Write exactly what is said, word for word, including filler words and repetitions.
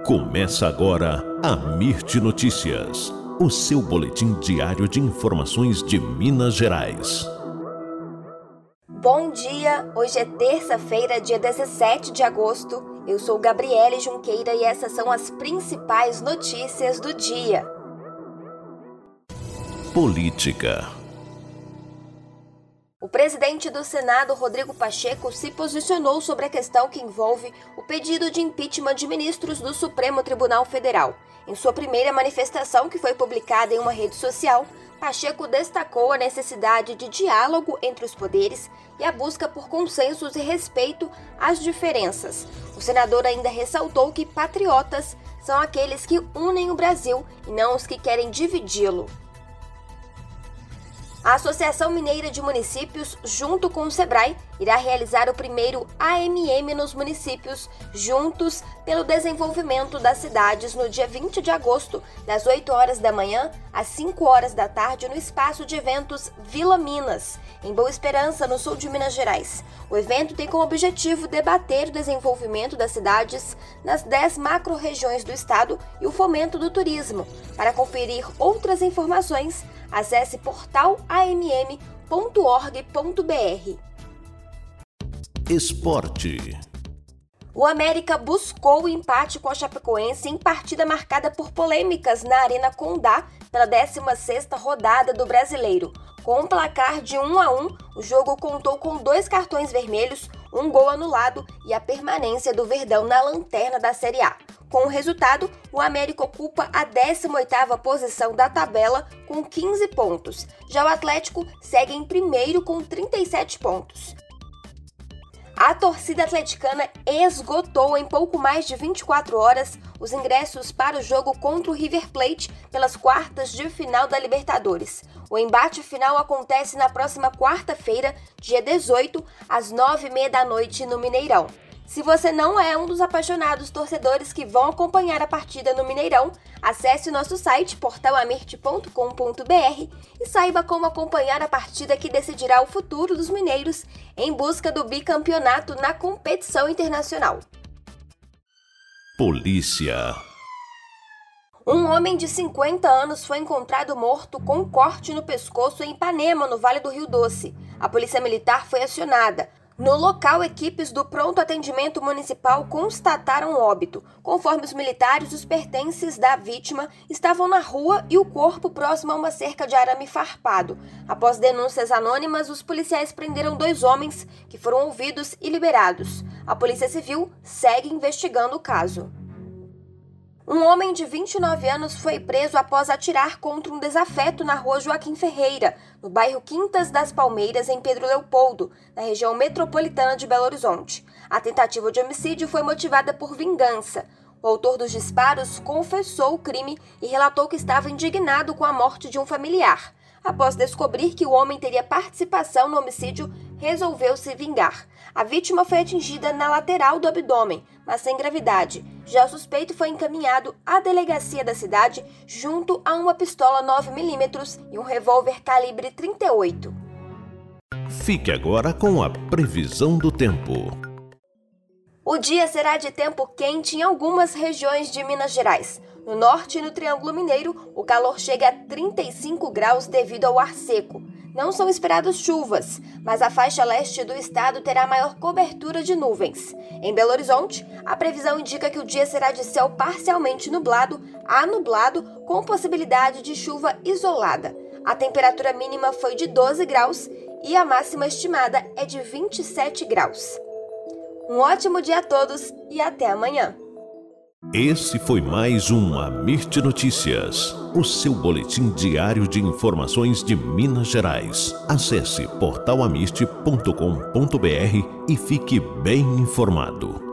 Começa agora a Mirte Notícias, o seu boletim diário de informações de Minas Gerais. Bom dia, hoje é terça-feira, dia dezessete de agosto. Eu sou Gabriele Junqueira e essas são as principais notícias do dia. Política. O presidente do Senado, Rodrigo Pacheco, se posicionou sobre a questão que envolve o pedido de impeachment de ministros do Supremo Tribunal Federal. Em sua primeira manifestação, que foi publicada em uma rede social, Pacheco destacou a necessidade de diálogo entre os poderes e a busca por consensos e respeito às diferenças. O senador ainda ressaltou que patriotas são aqueles que unem o Brasil e não os que querem dividi-lo. A Associação Mineira de Municípios, junto com o Sebrae, irá realizar o primeiro A M M nos municípios, juntos pelo desenvolvimento das cidades, no dia vinte de agosto, das oito horas da manhã às cinco horas da tarde, no espaço de eventos Vila Minas, em Boa Esperança, no sul de Minas Gerais. O evento tem como objetivo debater o desenvolvimento das cidades nas dez macro-regiões do estado e o fomento do turismo. Para conferir outras informações, acesse portal a m m ponto org ponto b r. Esporte. O América buscou o empate com a Chapecoense em partida marcada por polêmicas na Arena Condá pela décima sexta rodada do Brasileiro. Com um placar de um a um, o jogo contou com dois cartões vermelhos, um gol anulado e a permanência do Verdão na lanterna da Série A. Com o resultado, o América ocupa a décima oitava posição da tabela com quinze pontos. Já o Atlético segue em primeiro com trinta e sete pontos. A torcida atleticana esgotou em pouco mais de vinte e quatro horas os ingressos para o jogo contra o River Plate pelas quartas de final da Libertadores. O embate final acontece na próxima quarta-feira, dia dezoito, às nove e meia da noite no Mineirão. Se você não é um dos apaixonados torcedores que vão acompanhar a partida no Mineirão, acesse o nosso site portal a mirte ponto com ponto b r e saiba como acompanhar a partida que decidirá o futuro dos mineiros em busca do bicampeonato na competição internacional. Polícia. Um homem de cinquenta anos foi encontrado morto com um corte no pescoço em Ipanema, no Vale do Rio Doce. A polícia militar foi acionada. No local, equipes do Pronto Atendimento Municipal constataram óbito. Conforme os militares, os pertences da vítima estavam na rua e o corpo próximo a uma cerca de arame farpado. Após denúncias anônimas, os policiais prenderam dois homens que foram ouvidos e liberados. A Polícia Civil segue investigando o caso. Um homem de vinte e nove anos foi preso após atirar contra um desafeto na rua Joaquim Ferreira, no bairro Quintas das Palmeiras, em Pedro Leopoldo, na região metropolitana de Belo Horizonte. A tentativa de homicídio foi motivada por vingança. O autor dos disparos confessou o crime e relatou que estava indignado com a morte de um familiar. Após descobrir que o homem teria participação no homicídio, resolveu se vingar. A vítima foi atingida na lateral do abdômen, mas sem gravidade. Já o suspeito foi encaminhado à delegacia da cidade junto a uma pistola nove milímetros e um revólver calibre trinta e oito. Fique agora com a previsão do tempo. O dia será de tempo quente em algumas regiões de Minas Gerais. No norte e no Triângulo Mineiro, o calor chega a trinta e cinco graus devido ao ar seco. Não são esperadas chuvas, mas a faixa leste do estado terá maior cobertura de nuvens. Em Belo Horizonte, a previsão indica que o dia será de céu parcialmente nublado a nublado, com possibilidade de chuva isolada. A temperatura mínima foi de doze graus e a máxima estimada é de vinte e sete graus. Um ótimo dia a todos e até amanhã! Esse foi mais um Mirte Notícias, o seu boletim diário de informações de Minas Gerais. Acesse portal a mirte ponto com ponto b r e fique bem informado.